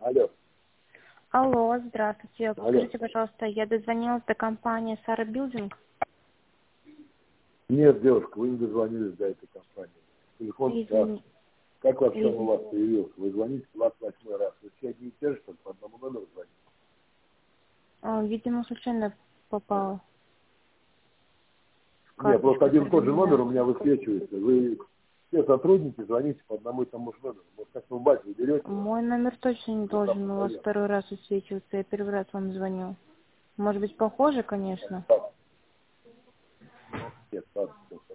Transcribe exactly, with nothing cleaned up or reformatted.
Алло. Алло, здравствуйте. Алло. Скажите, пожалуйста, я дозвонилась до компании Сара Билдинг. Нет, девушка, вы не дозвонились до этой компании. Телефон сейчас. Извини. Как вообще он у Извини. вас появился? Вы звоните двадцать восьмой раз. Вы все одни и те же, что ли, по одному номеру звоните? А, видимо, случайно попала в Нет, просто карточку один и тот же номер терминала. у меня высвечивается. Вы все сотрудники звоните по одному и тому же номеру. Может, как вы бать, вы берете его? Мой номер точно не Или там должен у вас вдвоем? второй раз высвечиваться. Я первый раз вам звоню. Может быть, похоже, конечно. Так. Нет, так, всё.